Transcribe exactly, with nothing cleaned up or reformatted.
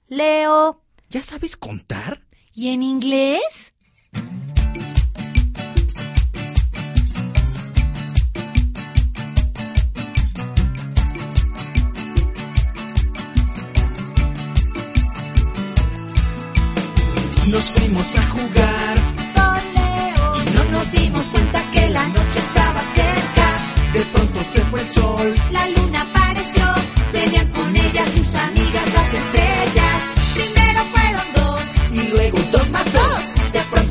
Leo. ¿Ya sabes contar? ¿Y en inglés? Nos fuimos a jugar Con Leo. y no nos dimos cuenta que la noche estaba cerca. De pronto se fue el sol. La luna